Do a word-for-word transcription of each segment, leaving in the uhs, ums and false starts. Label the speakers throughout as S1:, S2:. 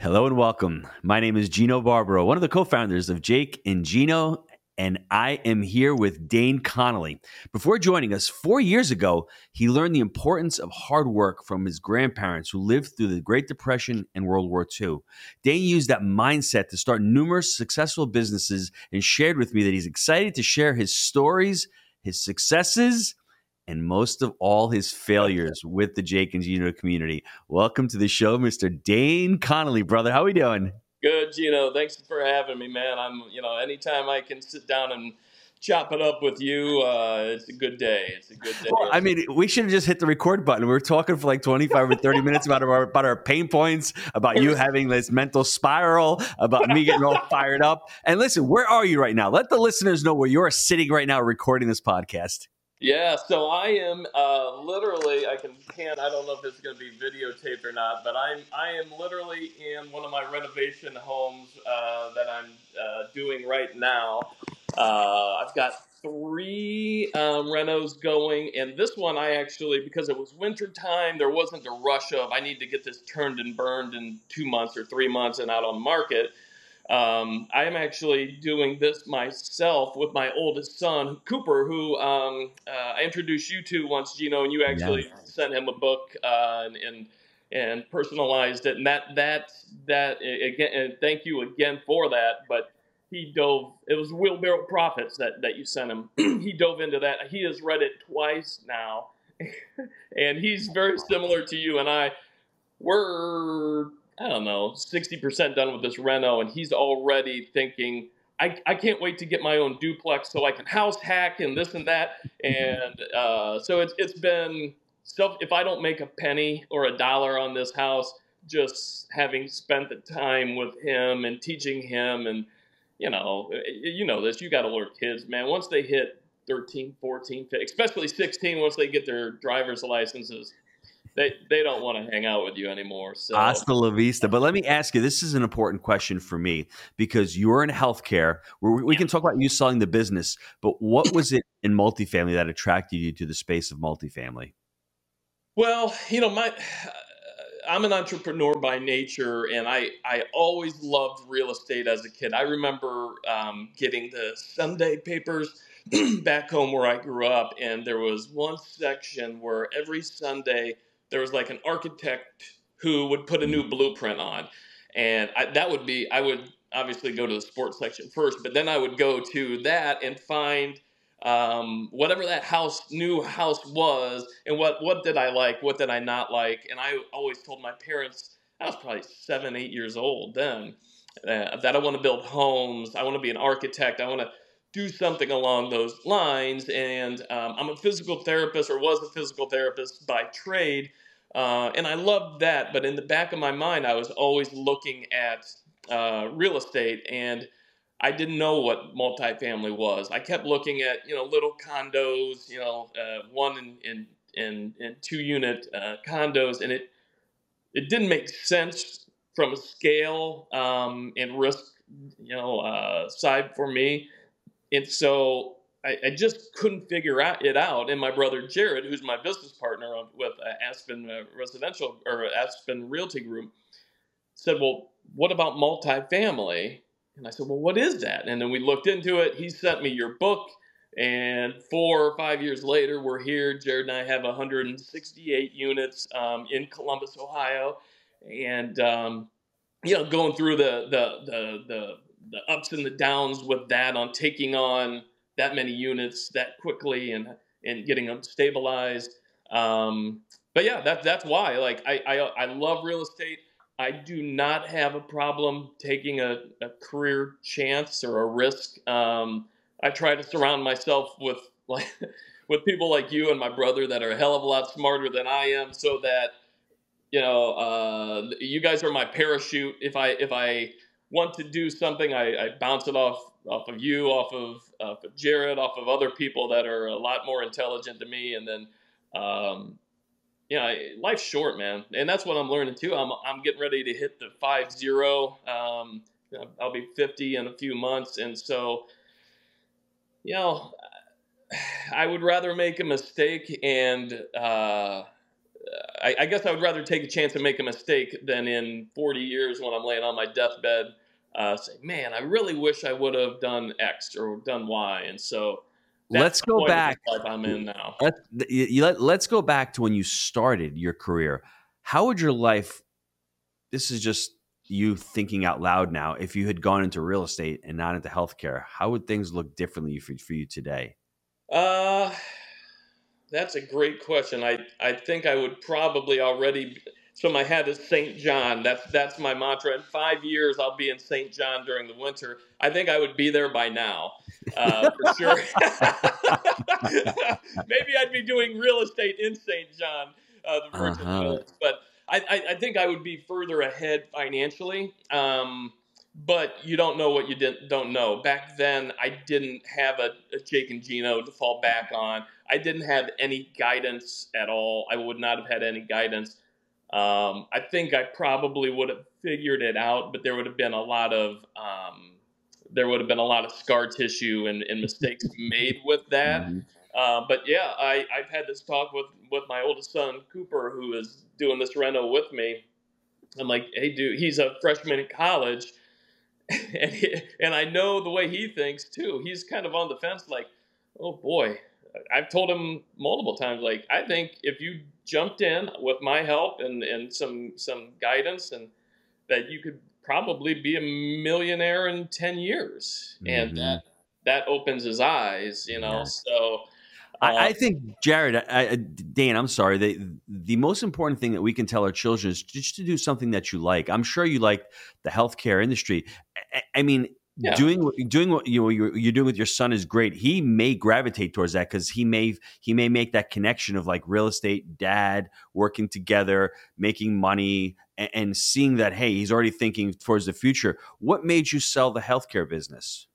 S1: Hello and welcome. My name is Gino Barbaro, one of the co-founders of Jake and Gino, and I am here with Dane Connolly. Before joining us four years ago, he learned the importance of hard work from his grandparents who lived through the Great Depression and World War Two. Dane used that mindset to start numerous successful businesses and shared with me that he's excited to share his stories, his successes, and most of all, his failures with the Jake and Gino community. Welcome to the show, Mister Dane Connolly, brother. How are we doing?
S2: Good, Gino. Thanks for having me, man. I'm, you know, anytime I can sit down and chop it up with you, uh, it's a good day. It's a good day.
S1: Well, I mean, we should have just hit the record button. We were talking for like twenty-five or thirty minutes about our about our pain points, about you having this mental spiral, about me getting all fired up. And listen, where are you right now? Let the listeners know where you're sitting right now recording this podcast.
S2: Yeah, so I am uh, literally. I can can't. I don't know if it's going to be videotaped or not, but I'm I am literally in one of my renovation homes uh, that I'm uh, doing right now. Uh, I've got three um, renos going, and this one I actually, because it was winter time, there wasn't a rush of I need to get this turned and burned in two months or three months and out on the market. Um, I'm actually doing this myself with my oldest son, Cooper, who um, uh, I introduced you to once, Gino, and you actually
S1: Yeah.
S2: sent him a book uh, and, and and personalized it. And that that that again, and thank you again for that. But he dove. It was Wheelbarrow Profits that that you sent him. He dove into that. He has read it twice now, and he's very similar to you and I. We're I don't know, sixty percent done with this reno, and he's already thinking, I, I can't wait to get my own duplex so I can house hack and this and that. And uh, so it's it's been stuff. If I don't make a penny or a dollar on this house, just having spent the time with him and teaching him, and you know, you know this, you got to lure kids, man. Once they hit thirteen, fourteen, especially sixteen, once they get their driver's licenses, they they don't want to hang out with you anymore. So
S1: Hasta la vista. But let me ask you, this is an important question for me because you're in healthcare. We, we can talk about you selling the business, but what was it in multifamily that attracted you to the space of multifamily?
S2: well, you know, my I'm an entrepreneur by nature, and I I always loved real estate as a kid. I remember um, getting the Sunday papers back home where I grew up, and there was one section where every Sunday there was like an architect who would put a new blueprint on, and I, that would be I would obviously go to the sports section first, but then I would go to that and find um, whatever that house new house was, and what what did I like, what did I not like. And I always told my parents, I was probably seven eight years old then, uh, that I want to build homes, I want to be an architect, I want to do something along those lines. And um, I'm a physical therapist, or was a physical therapist by trade, uh, and I loved that. But in the back of my mind, I was always looking at uh, real estate, and I didn't know what multifamily was. I kept looking at, you know, little condos, you know, uh, one in in in, in two unit uh, condos, and it it didn't make sense from a scale um, and risk, you know, uh, side for me. And so I, I just couldn't figure out, it out. And my brother Jared, who's my business partner on, with uh, Aspen uh, Residential or Aspen Realty Group, said, "Well, what about multifamily?" And I said, "Well, what is that?" And then we looked into it. He sent me your book, and four or five years later, we're here. Jared and I have one hundred sixty-eight units um, in Columbus, Ohio, and um, you know, going through the the the the the ups and the downs with that, on taking on that many units that quickly and and getting them stabilized. Um, but yeah, that's that's why. Like I, I I love real estate. I do not have a problem taking a, a career chance or a risk. Um, I try to surround myself with like with people like you and my brother that are a hell of a lot smarter than I am, so that you know, uh, you guys are my parachute. If I if I want to do something, I, I bounce it off off of you, off of, off of Jared, off of other people that are a lot more intelligent than me. And then, um, you know, life's short, man, and that's what I'm learning too. I'm I'm getting ready to hit the five zero. Um, I'll be fifty in a few months, and so, you know, I would rather make a mistake and. Uh, I, I guess I would rather take a chance and make a mistake than in forty years when I'm laying on my deathbed, uh, say, man, I really wish I would have done X or done Y. And so that's
S1: Let's
S2: the
S1: go
S2: point of
S1: back.
S2: life I'm in now.
S1: Let's, you, let, let's go back to when you started your career. How would your life, this is just you thinking out loud now, if you had gone into real estate and not into healthcare, how would things look differently for, for you today?
S2: Uh, that's a great question. I, I think I would probably already. So my head is Saint John. That's that's my mantra. In five years, I'll be in Saint John during the winter. I think I would be there by now, uh, for sure. Maybe I'd be doing real estate in Saint John, uh, the Virgin
S1: Uh-huh.
S2: Islands. But I, I, I think I would be further ahead financially. Um, but you don't know what you didn't, don't know. Back then, I didn't have a, a Jake and Gino to fall back on. I didn't have any guidance at all. I would not have had any guidance. Um, I think I probably would have figured it out, but there would have been a lot of um, there would have been a lot of scar tissue and, and mistakes made with that.
S1: Mm-hmm.
S2: Uh, but yeah, I, I've had this talk with, with my oldest son, Cooper, who is doing this reno with me. I'm like, hey, dude, he's a freshman in college. and he, and I know the way he thinks, too. He's kind of on the fence, like, oh, boy. I've told him multiple times, like, I think if you jumped in with my help and, and some some guidance, and that you could probably be a millionaire in ten years. Mm-hmm. And that that opens his eyes, you know. Yeah. So uh,
S1: I, I think, Jared, I, I, Dan, I'm sorry. The, the most important thing that we can tell our children is just to do something that you like. I'm sure you like the healthcare industry. I, I mean, yeah. doing doing what you know, you're, you're doing with your son is great. He may gravitate towards that because he may he may make that connection of like real estate, dad working together, making money, and, and seeing that, hey, he's already thinking towards the future. What made you sell the healthcare business?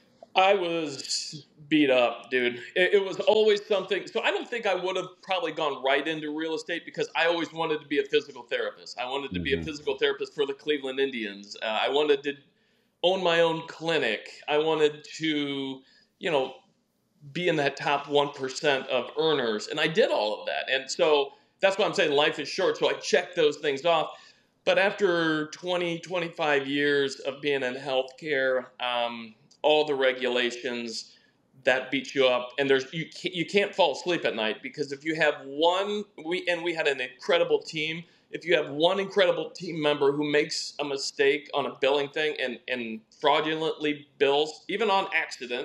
S2: I was beat up, dude. It, it was always something. So I don't think I would have probably gone right into real estate because I always wanted to be a physical therapist. I wanted to mm-hmm. be a physical therapist for the Cleveland Indians. Uh, I wanted to own my own clinic. I wanted to, you know, be in that top one percent of earners. And I did all of that. And so that's why I'm saying life is short. So I checked those things off. But after twenty, twenty-five years of being in healthcare, um, all the regulations that beat you up, and there's you can't, you can't fall asleep at night because if you have one, we and we had an incredible team. If you have one incredible team member who makes a mistake on a billing thing and, and fraudulently bills, even on accident,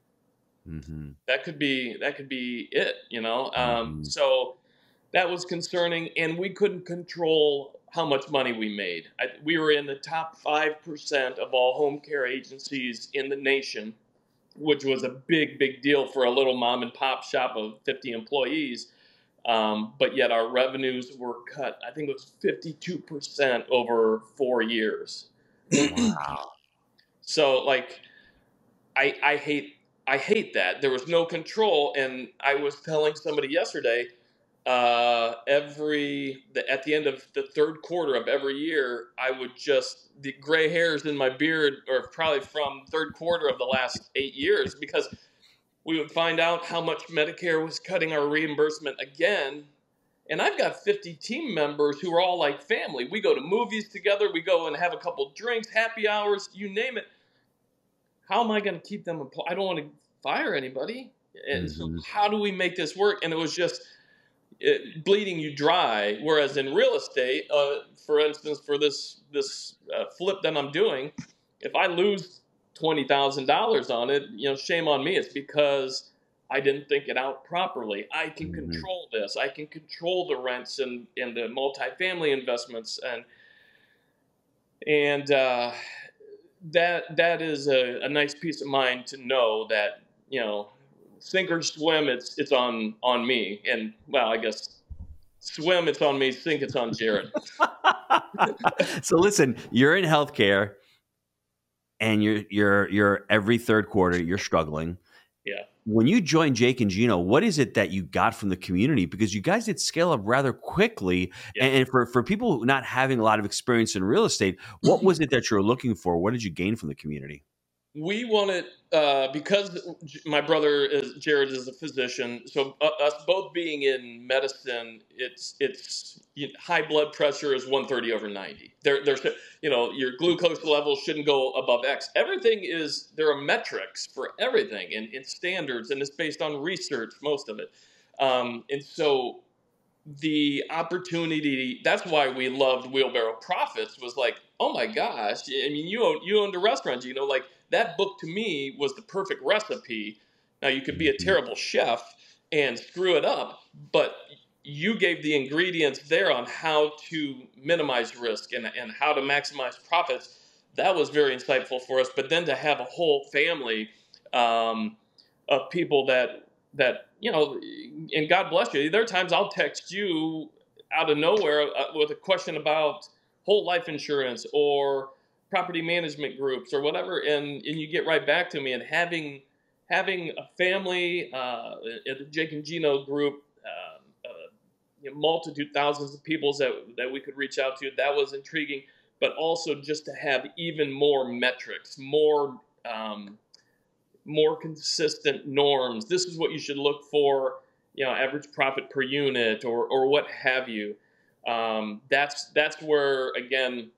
S2: mm-hmm. that could be that could be it, you know. Mm-hmm. Um, so that was concerning, and we couldn't control how much money we made. I, we were in the top five percent of all home care agencies in the nation, which was a big, big deal for a little mom and pop shop of fifty employees. Um, but yet our revenues were cut, I think it was fifty-two percent over four years.
S1: Wow.
S2: So like, I, I hate, I hate that. There was no control. And I was telling somebody yesterday, uh, every, the, at the end of the third quarter of every year, I would just, the gray hairs in my beard are probably from third quarter of the last eight years because we would find out how much Medicare was cutting our reimbursement again. And I've got fifty team members who are all like family. We go to movies together. We go and have a couple drinks, happy hours, you name it. How am I going to keep them employed? I don't want to fire anybody. And mm-hmm. so how do we make this work? And it was just it, bleeding you dry. Whereas in real estate, uh, for instance, for this, this uh, flip that I'm doing, if I lose twenty thousand dollars on it, you know, shame on me. It's because I didn't think it out properly. I can mm-hmm. control this. I can control the rents and, and the multifamily investments. And, and, uh, that, that is a, a nice peace of mind to know that, you know, sink or swim, it's, it's on, on me. And well, I guess swim, it's on me. Sink, it's on Jared.
S1: So listen, you're in healthcare. And you're you're you're every third quarter you're struggling.
S2: Yeah.
S1: When you joined Jake and Gino, what is it that you got from the community? Because you guys did scale up rather quickly. Yeah. And for, for people not having a lot of experience in real estate, what was it that you were looking for? What did you gain from the community?
S2: we wanted uh, because my brother is Jared is a physician, so uh, us both being in medicine, it's it's you high blood pressure is one thirty over ninety. There, there's you know your glucose levels shouldn't go above X. Everything is there are metrics for everything and, and standards, and it's based on research, most of it. Um, and so the opportunity, that's why we loved Wheelbarrow Profits, was like, oh my gosh, I mean, you own, you owned a restaurant, you know, like that book to me was the perfect recipe. Now you could be a terrible chef and screw it up, but you gave the ingredients there on how to minimize risk and, and how to maximize profits. That was very insightful for us. But then to have a whole family um, of people that that you know, and God bless you. There are times I'll text you out of nowhere uh, with a question about whole life insurance or property management groups or whatever, and and you get right back to me. And having having a family, uh, at the Jake and Gino group, um, uh, you know, multitude, thousands of people that that we could reach out to, that was intriguing. But also just to have even more metrics, more. Um, more consistent norms. This is what you should look for, you know, average profit per unit or or what have you. Um, that's that's where again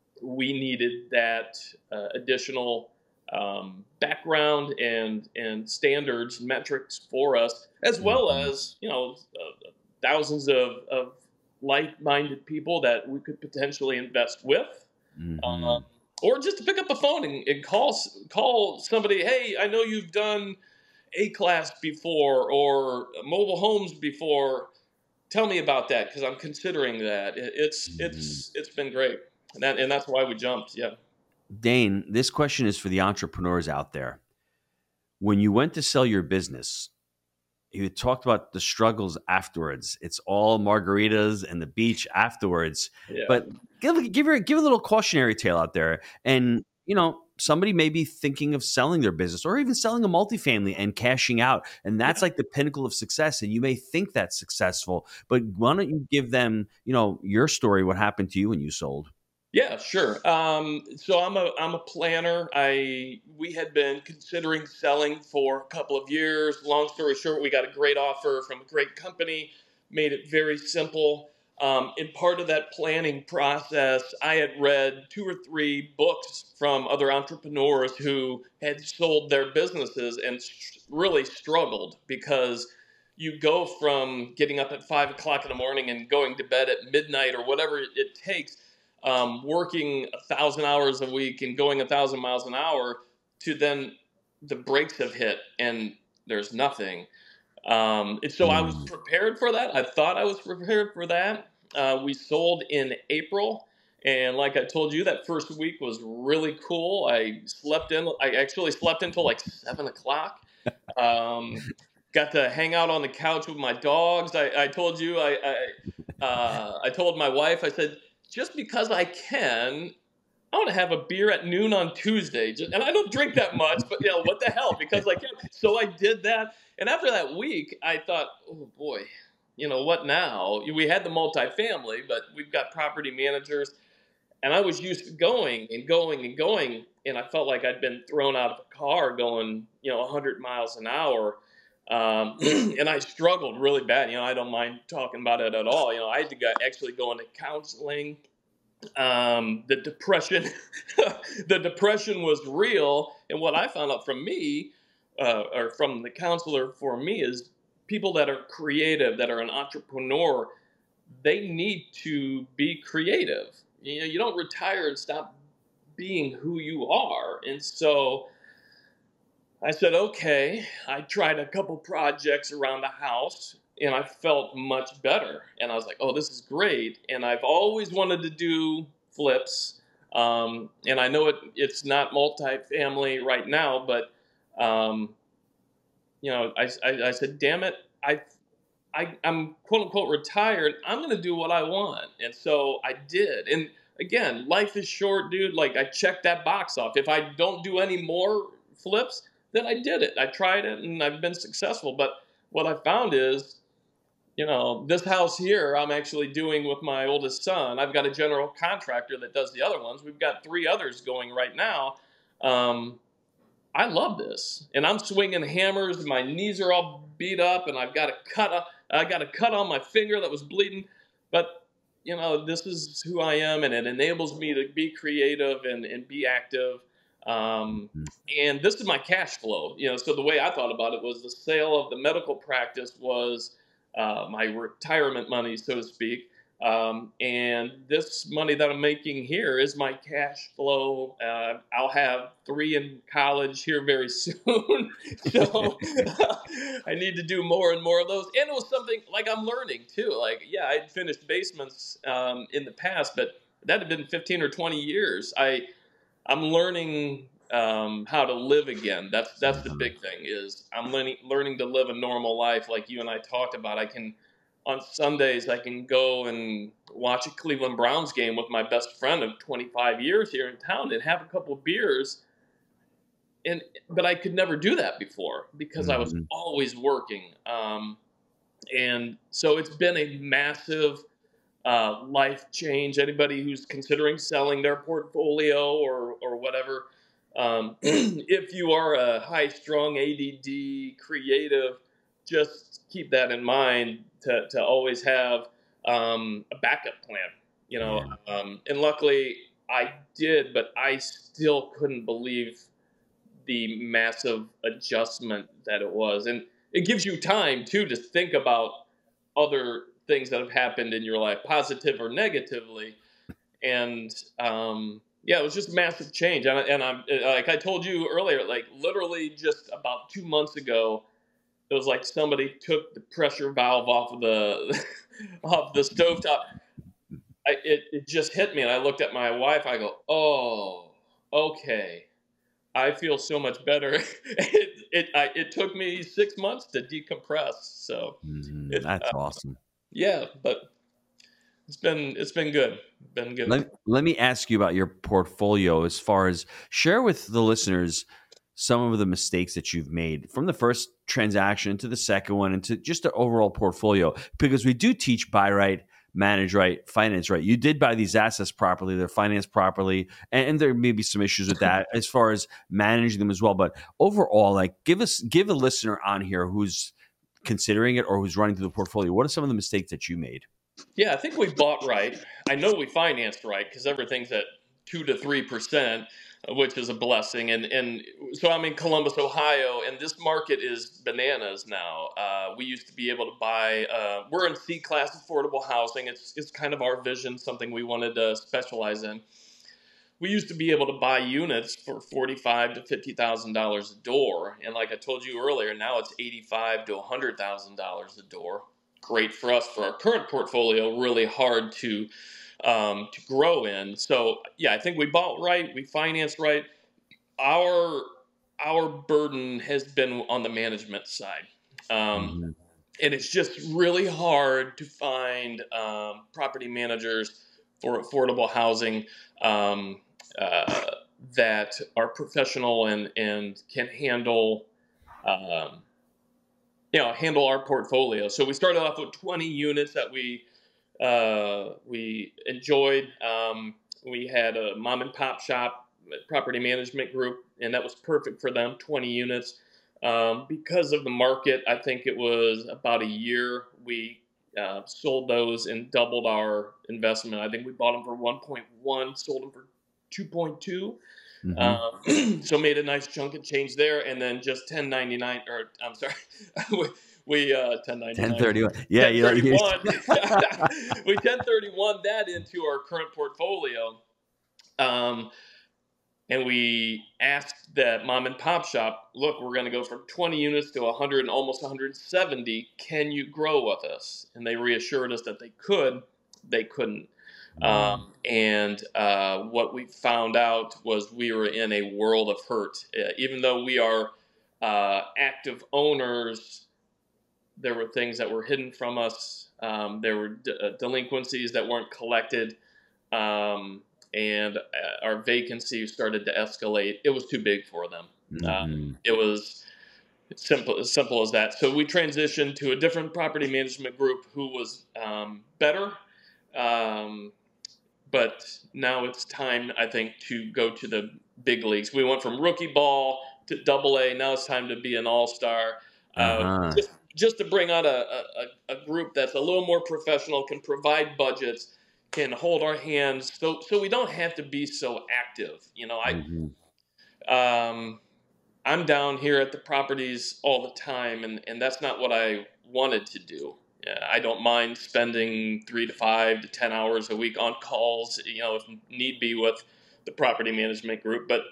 S2: we needed that uh, additional um, background and and standards metrics for us, as well as you know uh, thousands of, of like-minded people that we could potentially invest with.
S1: Mm-hmm.
S2: Um, or just to pick up the phone and, and call call somebody. Hey, I know you've done A-Class before or mobile homes before. Tell me about that because I'm considering that. It, it's mm-hmm. it's it's been great, and that and that's why we jumped. Yeah,
S1: Dane, this question is for the entrepreneurs out there. When you went to sell your business, you talked about the struggles afterwards. It's all margaritas and the beach afterwards. Yeah. But give give her give a little cautionary tale out there. And you know, somebody may be thinking of selling their business or even selling a multifamily and cashing out, and that's yeah. like the pinnacle of success. And you may think that's successful, but why don't you give them, you know, your story? What happened to you when you sold?
S2: Yeah, sure. Um, so I'm a I'm a planner. I we had been considering selling for a couple of years. Long story short, we got a great offer from a great company. Made it very simple. Um, in part of that planning process, I had read two or three books from other entrepreneurs who had sold their businesses and really struggled because you go from getting up at five o'clock in the morning and going to bed at midnight or whatever it takes. Um, working a thousand hours a week and going a thousand miles an hour to then the brakes have hit and there's nothing. Um, and so I was prepared for that. I thought I was prepared for that. Uh, we sold in April. And like I told you, that first week was really cool. I slept in. I actually slept until like seven o'clock. Um, got to hang out on the couch with my dogs. I, I told you, I, I, uh, I told my wife, I said, just because I can, I want to have a beer at noon on Tuesday. Just, and I don't drink that much, but you know, what the hell? Because I can. So I did that. And after that week, I thought, oh boy, you know, what now? We had the multifamily, but we've got property managers. And I was used to going and going and going. And I felt like I'd been thrown out of a car going, you know, one hundred miles an hour. Um, and I struggled really bad. You know, I don't mind talking about it at all. You know, I had to go, actually go into counseling. Um, the depression, the depression was real. And what I found out from me, uh, or from the counselor for me, is people that are creative, that are an entrepreneur, they need to be creative. You know, you don't retire and stop being who you are. And so I said, okay. I tried a couple projects around the house and I felt much better. And I was like, oh, this is great. And I've always wanted to do flips. Um, and I know it, it's not multifamily right now, but, um, you know, I, I, I said, damn it. I, I, I'm quote unquote retired. I'm going to do what I want. And so I did. And again, life is short, dude. Like I checked that box off. If I don't do any more flips, then I did it. I tried it and I've been successful. But what I found is, you know, this house here I'm actually doing with my oldest son. I've got a general contractor that does the other ones. We've got three others going right now. Um, I love this, and I'm swinging hammers, and my knees are all beat up, and I've got a cut. I got a cut on my finger that was bleeding, but you know, this is who I am, and it enables me to be creative and, and be active. Um,
S1: Mhm.
S2: and this is my cash flow. You know, so the way I thought about it was the sale of the medical practice was uh, my retirement money, so to speak. Um, and this money that I'm making here is my cash flow. Uh, I'll have three in college here very soon. So I need to do more and more of those. And it was something like I'm learning too. Like, yeah, I'd finished basements um, in the past, but that had been fifteen or twenty years. I, I'm learning um, how to live again. That's, that's the
S1: Mhm.
S2: big thing is I'm learning, learning to live a normal life. Like you and I talked about, I can, on Sundays, I can go and watch a Cleveland Browns game with my best friend of twenty-five years here in town and have a couple of beers. And but I could never do that before because I was
S1: Mhm.
S2: always working. Um, and so it's been a massive uh, life change. Anybody who's considering selling their portfolio or or whatever, um, if you are a high-strung A D D creative, just keep that in mind to to always have um, a backup plan. You know,
S1: Yeah.
S2: um, and luckily I did, but I still couldn't believe the massive adjustment that it was, and it gives you time too to think about other things that have happened in your life, positive or negatively. And um, yeah, it was just massive change. And, I- and I'm like I told you earlier, like literally just about two months ago, it was like somebody took the pressure valve off of the off the stovetop. I, it it just hit me, and I looked at my wife. I go, oh, okay. I feel so much better. it it I, it took me six months to decompress. So
S1: Mhm.
S2: it
S1: That's
S2: uh,
S1: awesome.
S2: yeah, but it's been it's been good. Been good.
S1: Let, let me ask you about your portfolio as far as share with the listeners some of the mistakes that you've made from the first transaction to the second one and to just the overall portfolio. Because we do teach buy right, manage right, finance right. You did buy these assets properly, they're financed properly, and, and there may be some issues with that as far as managing them as well. But overall, like give us give a listener on here who's considering it or who's running through the portfolio. What are some of the mistakes that you made?
S2: Yeah, I think we bought right. I know we financed right because everything's at two to three percent, which is a blessing. And and so I'm in Columbus, Ohio, and this market is bananas now. Uh, we used to be able to buy. Uh, we're in C class affordable housing. It's it's kind of our vision, something we wanted to specialize in. We used to be able to buy units for forty-five to fifty thousand dollars a door, and like I told you earlier, now it's eighty-five to a hundred thousand dollars a door. Great for us for our current portfolio. Really hard to um, to grow in. So yeah, I think we bought right, we financed right. Our our burden has been on the management side. Um,
S1: Mhm.
S2: and it's just really hard to find um, property managers for affordable housing um, uh, that are professional and and can handle um, you know handle our portfolio. So we started off with twenty units that we uh, we enjoyed. Um, we had a mom and pop shop property management group, and that was perfect for them. twenty units. Um, because of the market, I think it was about a year we uh, sold those and doubled our investment. I think we bought them for one point one, sold them for two point two.
S1: Mhm.
S2: Um, so made a nice chunk of change there, and then just ten ninety-nine, or I'm sorry, we, we uh, ten ninety-nine,
S1: ten thirty-one. Yeah, you, you
S2: ten thirty-one, we ten thirty-one that into our current portfolio. Um, and we asked that mom and pop shop, look, we're going to go from twenty units to one hundred and almost one hundred seventy. Can you grow with us? And they reassured us that they could. They couldn't.
S1: Mm.
S2: Um, and uh, what we found out was we were in a world of hurt. Uh, even though we are uh, active owners, there were things that were hidden from us. Um, there were d- uh, delinquencies that weren't collected. Um, and uh, our vacancy started to escalate. It was too big for them. Um,
S1: Mhm.
S2: it was simple, as simple as that. So we transitioned to a different property management group who was um, better. Um, but now it's time, I think, to go to the big leagues. We went from rookie ball to double A. Now it's time to be an all-star. Uh,
S1: Uh-huh.
S2: just, just to bring out a, a, a group that's a little more professional, can provide budgets, can hold our hands, so so we don't have to be so active. You know, I
S1: Mm-hmm.
S2: um, I'm down here at the properties all the time, and, and that's not what I wanted to do. Yeah, I don't mind spending three to five to ten hours a week on calls, you know, if need be, with the property management group. But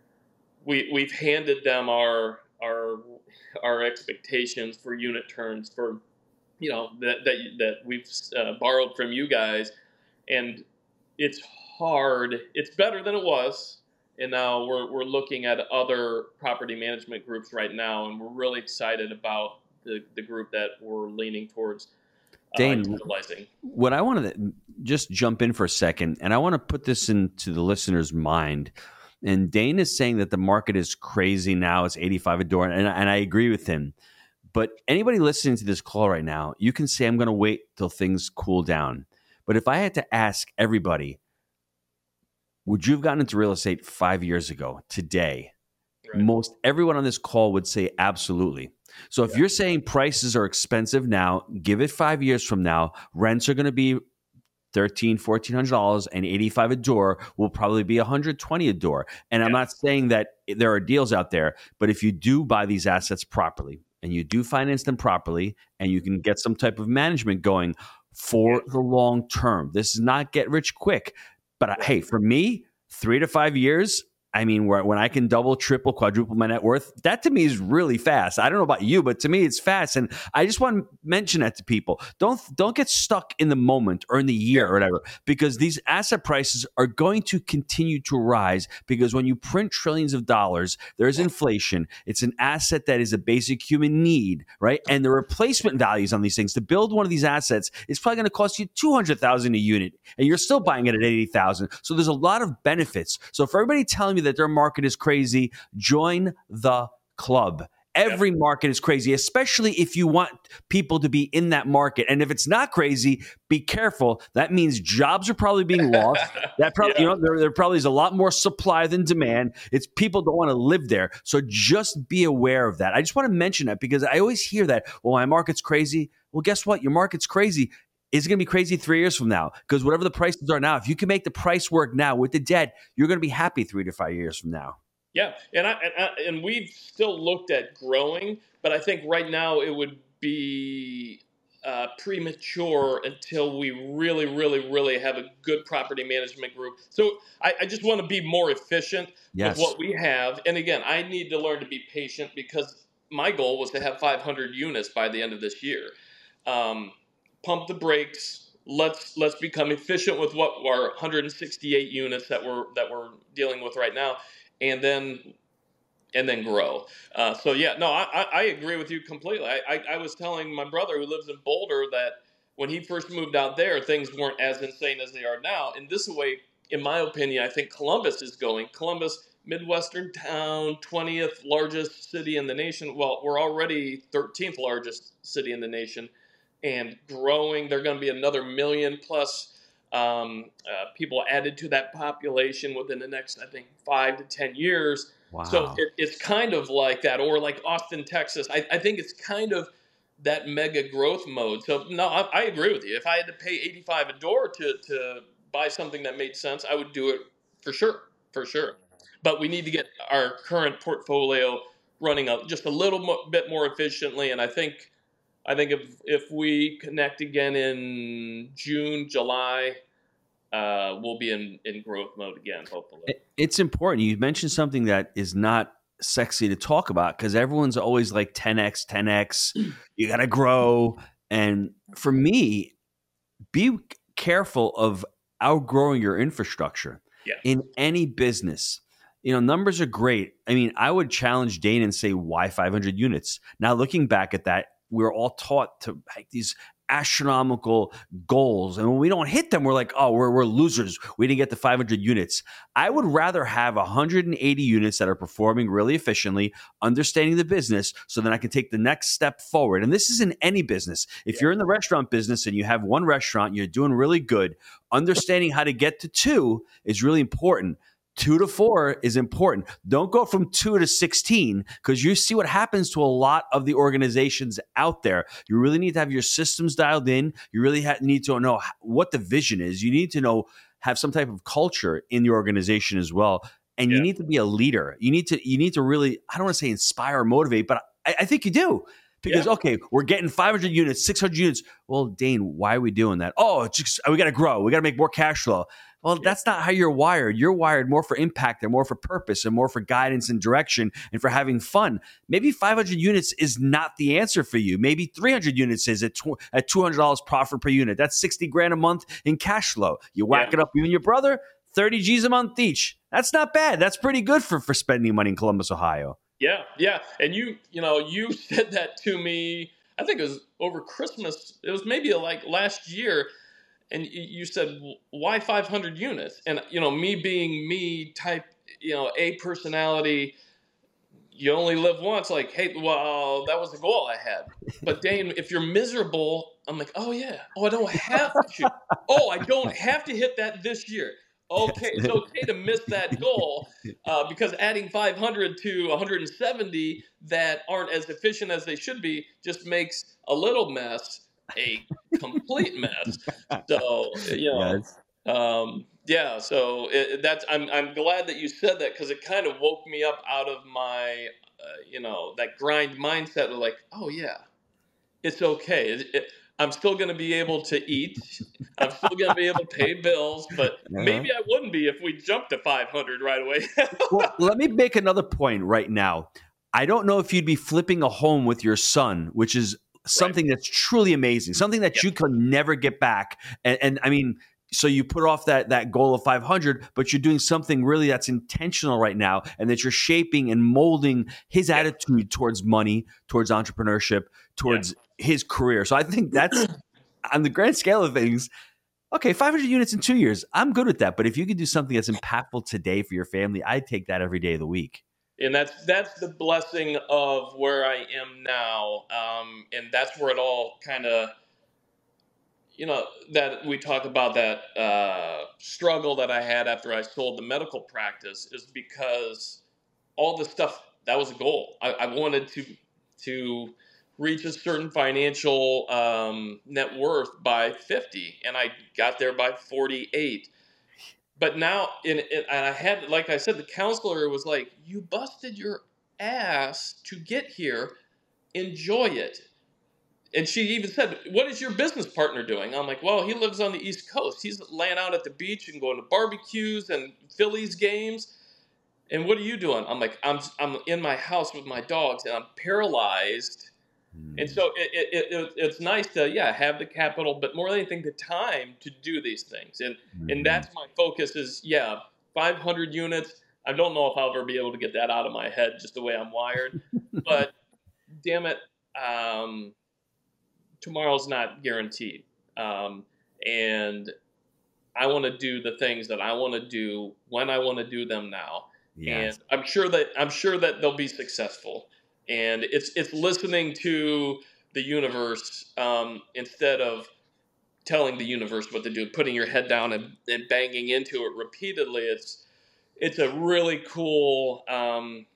S2: we we've handed them our our our expectations for unit turns, for you know that that that we've uh, borrowed from you guys, and it's hard. It's better than it was, and now we're we're looking at other property management groups right now, and we're really excited about the the group that we're leaning towards uh,
S1: Dane,
S2: utilizing.
S1: what I wanted to just jump in for a second, and I want to put this into the listener's mind. And Dane is saying that the market is crazy now. It's eighty-five a door, and, and I agree with him. But anybody listening to this call right now, you can say, I'm going to wait till things cool down. But if I had to ask everybody, would you have gotten into real estate five years ago, today?
S2: Right.
S1: Most everyone on this call would say absolutely. So if
S2: Yeah.
S1: you're saying prices are expensive now, give it five years from now, rents are going to be thirteen, fourteen hundred dollars, and eighty-five a door will probably be one hundred twenty a door. And I'm
S2: Yeah.
S1: not saying that there are deals out there, but if you do buy these assets properly and you do finance them properly, and you can get some type of management going for the long term, this is not get rich quick. But I, hey, for me, three to five years. I mean, where, when I can double, triple, quadruple my net worth, that to me is really fast. I don't know about you, but to me, it's fast. And I just want to mention that to people. Don't don't get stuck in the moment or in the year or whatever, because these asset prices are going to continue to rise, because when you print trillions of dollars, there's inflation. It's an asset that is a basic human need, right? And the replacement values on these things, to build one of these assets, is probably going to cost you two hundred thousand dollars a unit, and you're still buying it at eighty thousand dollars. So there's a lot of benefits. So for everybody telling me that their market is crazy, join the club. Every yep. market is crazy, especially if you want people to be in that market. And if it's not crazy, be careful. That means jobs are probably being lost. That probably, yeah. you know, there, there probably is a lot more supply than demand. It's people don't want to live there. So just be aware of that. I just want to mention that, because I always hear that, well, my market's crazy. Well, guess what? Your market's crazy. Is it going to be crazy three years from now? Because whatever the prices are now, if you can make the price work now with the debt, you're going to be happy three to five years from now.
S2: Yeah, and I, and, I, and we've still looked at growing, but I think right now it would be uh, premature until we really, really, really have a good property management group. So I, I just want to be more efficient
S1: yes.
S2: with what we have. And again, I need to learn to be patient, because my goal was to have five hundred units by the end of this year. Um, pump the brakes. Let's let's become efficient with what our one hundred sixty-eight units that we're that we're dealing with right now, and then and then grow. Uh, so yeah, no, I, I agree with you completely. I, I I was telling my brother, who lives in Boulder, that when he first moved out there, things weren't as insane as they are now. And this way, in my opinion, I think Columbus is going. Columbus, Midwestern town, twentieth largest city in the nation. Well, we're already thirteenth largest city in the nation, and growing. There are going to be another million plus um, uh, people added to that population within the next, I think, five to ten years.
S1: Wow.
S2: So it, it's kind of like that, or like Austin, Texas. I, I think it's kind of that mega growth mode. So no, I, I agree with you. If I had to pay eighty-five a door to to buy something that made sense, I would do it for sure, for sure. But we need to get our current portfolio running up just a little mo- bit more efficiently, and I think. I think if if we connect again in June, July, uh, we'll be in, in growth mode again, hopefully.
S1: It's important. You mentioned something that is not sexy to talk about, because everyone's always like ten X, ten X. You got to grow. And for me, be careful of outgrowing your infrastructure
S2: yeah.
S1: in any business. You know, numbers are great. I mean, I would challenge Dane and say, why five hundred units? Now, looking back at that, we're all taught to make these astronomical goals. And when we don't hit them, we're like, oh, we're, we're losers. We didn't get to five hundred units. I would rather have one hundred eighty units that are performing really efficiently, understanding the business, so then I can take the next step forward. And this is in any business. If yeah. you're in the restaurant business and you have one restaurant, you're doing really good, understanding how to get to two is really important. Two to four is important. Don't go from two to sixteen because you see what happens to a lot of the organizations out there. You really need to have your systems dialed in. You really ha- need to know what the vision is. You need to know, have some type of culture in your organization as well. And you
S2: Yeah.
S1: need to be a leader. You need to, you need to really, I don't want to say inspire or motivate, but I, I think you do. Because,
S2: Yeah.
S1: okay, we're getting five hundred units, six hundred units. Well, Dane, why are we doing that? Oh, it's just, we got to grow. We got to make more cash flow. Well,
S2: Yeah.
S1: that's not how you're wired. You're wired more for impact and more for purpose and more for guidance and direction and for having fun. Maybe five hundred units is not the answer for you. Maybe three hundred units is at, tw- at two hundred dollars profit per unit. That's sixty grand a month in cash flow. You whack
S2: Yeah.
S1: it up, you and your brother, thirty G's a month each. That's not bad. That's pretty good for, for spending money in Columbus, Ohio.
S2: Yeah, yeah. And you, you know, you said that to me, I think it was over Christmas. It was maybe like last year. And y- you said, why five hundred units? And, you know, me being me type, you know, A personality, you only live once. Like, hey, well, that was the goal I had. But Dane, if you're miserable, I'm like, oh yeah. Oh, I don't have to. Oh, I don't have to hit that this year. Okay, it's okay to miss that goal uh, because adding five hundred to one hundred seventy that aren't as efficient as they should be just makes a little mess a complete mess. So you know,
S1: Yes.
S2: um, yeah. So it, that's I'm I'm glad that you said that because it kind of woke me up out of my uh, you know that grind mindset of like, oh yeah, it's okay. It, it, I'm still going to be able to eat. I'm still going to be able to pay bills, but
S1: Uh-huh.
S2: maybe I wouldn't be if we jumped to five hundred right away.
S1: Well, let me make another point right now. I don't know if you'd be flipping a home with your son, which is something that's truly amazing, something that
S2: Yep.
S1: you can never get back. And, and I mean, so you put off that that goal of five hundred, but you're doing something really that's intentional right now, and that you're shaping and molding his
S2: Yep.
S1: attitude towards money, towards entrepreneurship, towards his career. So I think that's on the grand scale of things. Okay, five hundred units in two years. I'm good with that. But if you could do something that's impactful today for your family, I'd take that every day of the week.
S2: And that's that's the blessing of where I am now, um, and that's where it all kind of, you know, that we talk about that uh, struggle that I had after I sold the medical practice is because all the stuff that was a goal. I, I wanted to to reach a certain financial um, net worth by fifty, and I got there by forty-eight. But now, in, in and I had, like I said, the counselor was like, "You busted your ass to get here. Enjoy it." And she even said, "What is your business partner doing?" I'm like, "Well, he lives on the East Coast. He's laying out at the beach and going to barbecues and Phillies games. And what are you doing?" I'm like, "I'm I'm in my house with my dogs, and I'm paralyzed." And so it, it, it, it's nice to, yeah, have the capital, but more than anything, the time to do these things. And and that's my focus is, yeah, five hundred units. I don't know if I'll ever be able to get that out of my head just the way I'm wired. But damn it, um, tomorrow's not guaranteed. Um, and I want to do the things that I want to do when I want to do them now.
S1: Yes.
S2: And I'm sure that I'm sure that they'll be successful. And it's it's listening to the universe um, instead of telling the universe what to do, putting your head down and, and banging into it repeatedly. It's it's a really cool um,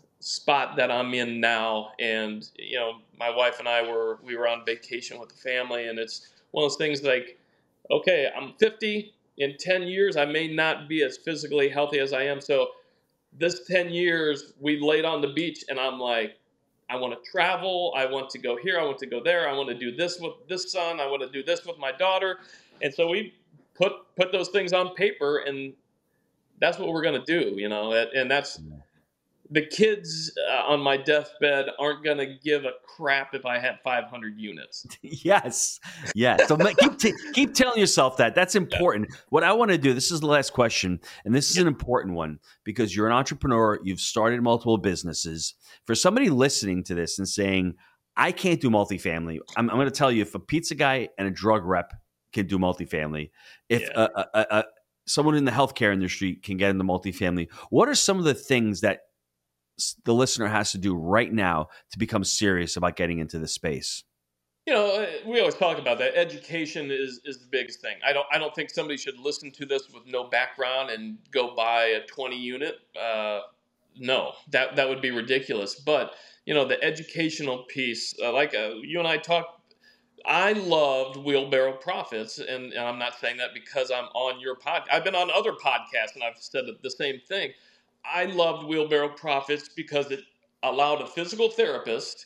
S2: spot that I'm in now. And you know, my wife and I were we were on vacation with the family, and it's one of those things like, okay, I'm fifty. In ten years, I may not be as physically healthy as I am. So this ten years, we laid on the beach, and I'm like, I want to travel. I want to go here. I want to go there. I want to do this with this son. I want to do this with my daughter. And so we put put those things on paper, and that's what we're going to do, you know. And, and that's the kids uh, on my deathbed aren't going to give a crap if I had five hundred units.
S1: Yes. Yes. So ma- keep, t- keep telling yourself that. That's important. Yeah. What I want to do, this is the last question, and this is yeah. an important one because you're an entrepreneur. You've started multiple businesses. For somebody listening to this and saying, I can't do multifamily, I'm, I'm going to tell you, if a pizza guy and a drug rep can do multifamily, if yeah. a, a, a, someone in the healthcare industry can get into multifamily, what are some of the things that the listener has to do right now to become serious about getting into this space?
S2: you know, we always talk about that. Education is, is the biggest thing. I don't I don't think somebody should listen to this with no background and go buy a twenty unit. Uh, no, that that would be ridiculous. But you know, the educational piece, uh, like uh, you and I talked. I loved Wheelbarrow Profits, and, and I'm not saying that because I'm on your pod. I've been on other podcasts, and I've said the same thing. I loved Wheelbarrow Profits because it allowed a physical therapist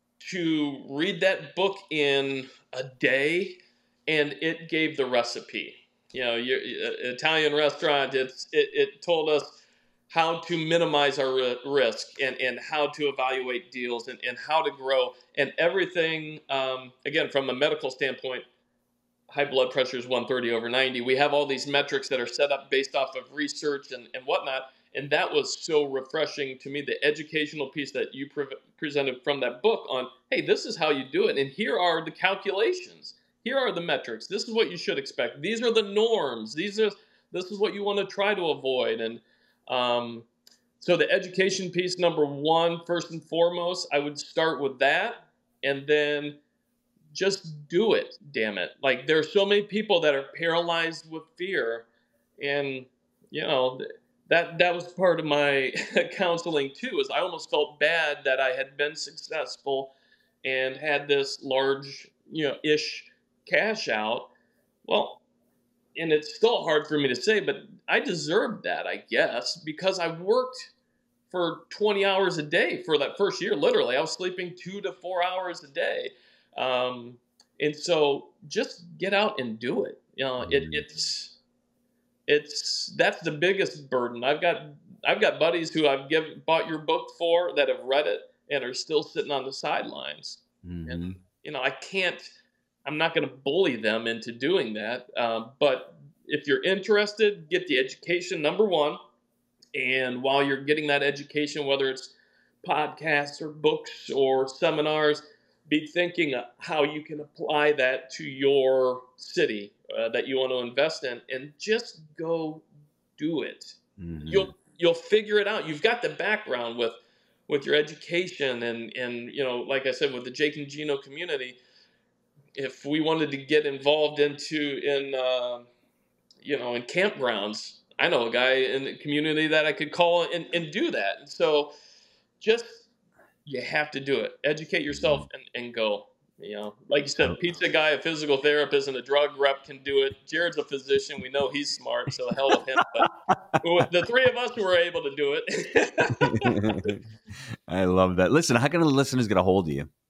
S2: to read that book in a day, and it gave the recipe. You know, your, uh, Italian restaurant. It's it, it told us how to minimize our risk and, and how to evaluate deals and, and how to grow and everything. Um, again, from a medical standpoint, high blood pressure is one thirty over ninety. We have all these metrics that are set up based off of research and, and whatnot. And that was so refreshing to me, the educational piece that you pre- presented from that book on, hey, this is how you do it. And here are the calculations. Here are the metrics. This is what you should expect. These are the norms. These are this is what you want to try to avoid. And um, so the education piece, number one, first and foremost, I would start with that. And then just do it, damn it. Like, there are so many people that are paralyzed with fear. And, you know, that that was part of my counseling too, is I almost felt bad that I had been successful and had this large, you know, ish cash out. Well, and it's still hard for me to say, but I deserved that, I guess, because I worked for twenty hours a day for that first year. Literally, I was sleeping two to four hours a day. Um, and so just get out and do it. You know, it, it's, it's, that's the biggest burden. I've got, I've got buddies who I've given, bought your book for that have read it and are still sitting on the sidelines. Mm-hmm. And, you know, I can't, I'm not going to bully them into doing that. Um, but if you're interested, get the education, number one. And while you're getting that education, whether it's podcasts or books or seminars, be thinking how you can apply that to your city uh, that you want to invest in, and just go do it. Mm-hmm. You'll you'll figure it out. You've got the background with with your education, and and you know, like I said, with the Jake and Gino community. If we wanted to get involved into in uh, you know in campgrounds, I know a guy in the community that I could call and, and do that. And so just, you have to do it. Educate yourself and, and go. You know, like you said, pizza guy, a physical therapist, and a drug rep can do it. Jared's a physician. We know he's smart, so the hell with him. But the three of us were able to do it.
S1: I love that. Listen, how can the listeners get a hold of you?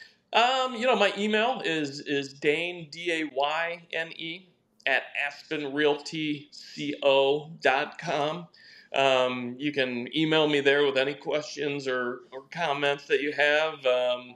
S2: Um, you know, my email is is Dayne, D A Y N E, at aspen realty co dot com. Um, you can email me there with any questions or, or comments that you have, um,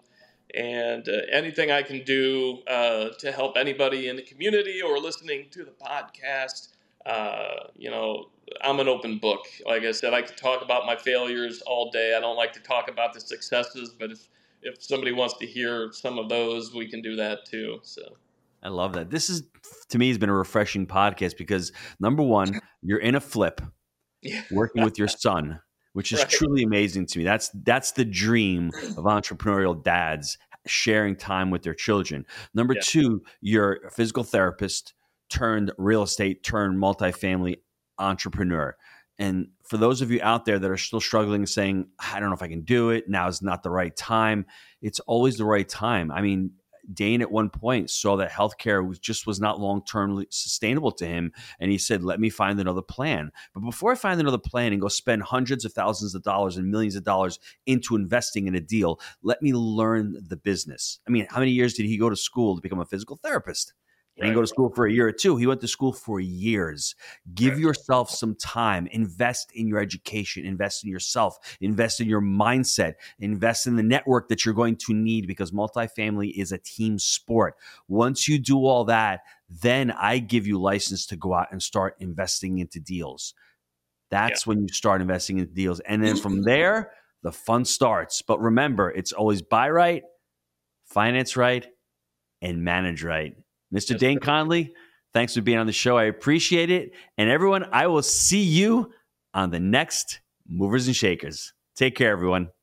S2: and uh, anything I can do uh, to help anybody in the community or listening to the podcast. Uh, you know, I'm an open book. Like I said, I could talk about my failures all day. I don't like to talk about the successes, but if, if somebody wants to hear some of those, we can do that too. So.
S1: I love that. This is, to me, has been a refreshing podcast because, number one, you're in a flip, yeah. working with your son, which is right. truly amazing to me. That's that's the dream of entrepreneurial dads, sharing time with their children. Number yeah. two, you're a physical therapist turned real estate turned multifamily entrepreneur. And for those of you out there that are still struggling, saying, I don't know if I can do it, now is not the right time, it's always the right time. I mean, Dayne at one point saw that healthcare was just was not long-term sustainable to him. And he said, let me find another plan. But before I find another plan and go spend hundreds of thousands of dollars and millions of dollars into investing in a deal, let me learn the business. I mean, how many years did he go to school to become a physical therapist? He didn't go to school for a year or two. He went to school for years. Give yourself some time. Invest in your education. Invest in yourself. Invest in your mindset. Invest in the network that you're going to need, because multifamily is a team sport. Once you do all that, then I give you license to go out and start investing into deals. That's yeah. when you start investing into deals. And then from there, the fun starts. But remember, it's always buy right, finance right, and manage right. Mister Dayne Conley, thanks for being on the show. I appreciate it. And everyone, I will see you on the next Movers and Shakers. Take care, everyone.